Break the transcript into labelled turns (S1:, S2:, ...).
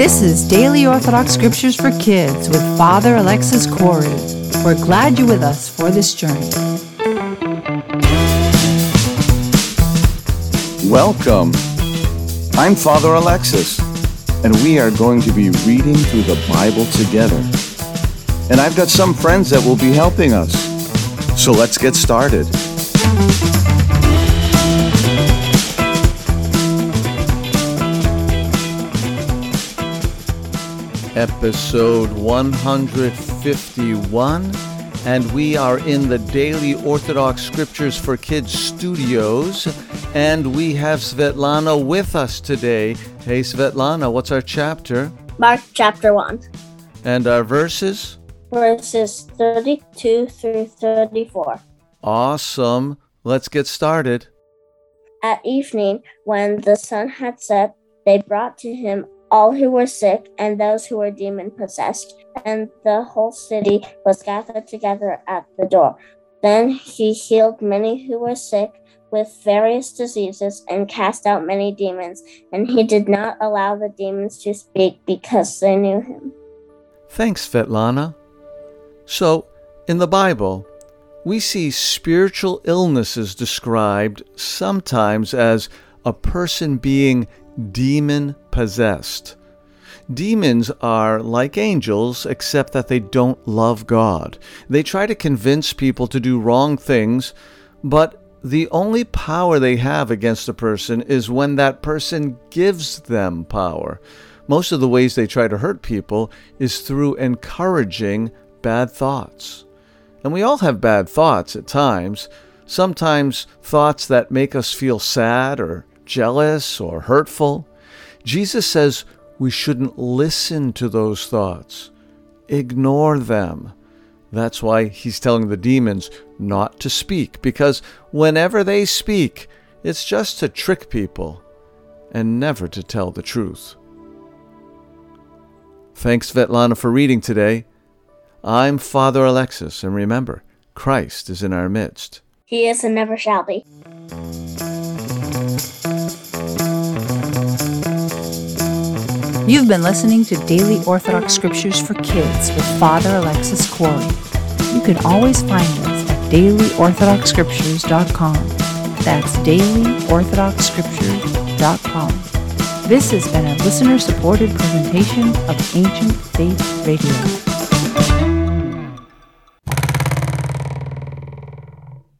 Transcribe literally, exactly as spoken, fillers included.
S1: This is Daily Orthodox Scriptures for Kids with Father Alexis Corey. We're glad you're with us for this journey.
S2: Welcome. I'm Father Alexis, and we are going to be reading through the Bible together. And I've got some friends that will be helping us. So let's get started. Episode one hundred fifty-one, and we are in the Daily Orthodox Scriptures for Kids studios, and we have Svetlana with us today. Hey Svetlana, what's our chapter?
S3: Mark chapter one.
S2: And our verses?
S3: Verses thirty-two through thirty-four.
S2: Awesome. Let's get started.
S3: At evening, when the sun had set, they brought to him all who were sick and those who were demon-possessed, and the whole city was gathered together at the door. Then he healed many who were sick with various diseases and cast out many demons, and he did not allow the demons to speak because they knew him.
S2: Thanks, Svetlana. So, in the Bible, we see spiritual illnesses described sometimes as a person being demon-possessed. Demons are like angels, except that they don't love God. They try to convince people to do wrong things, but the only power they have against a person is when that person gives them power. Most of the ways they try to hurt people is through encouraging bad thoughts. And we all have bad thoughts at times, sometimes thoughts that make us feel sad or jealous or hurtful. Jesus says we shouldn't listen to those thoughts. Ignore them. That's why he's telling the demons not to speak, because whenever they speak, it's just to trick people and never to tell the truth. Thanks, Svetlana, for reading today. I'm Father Alexis, and remember, Christ is in our midst.
S3: He is and never shall be.
S1: You've been listening to Daily Orthodox Scriptures for Kids with Father Alexis Corey. You can always find us at daily orthodox scriptures dot com. That's daily orthodox scriptures dot com. This has been a listener-supported presentation of Ancient Faith Radio.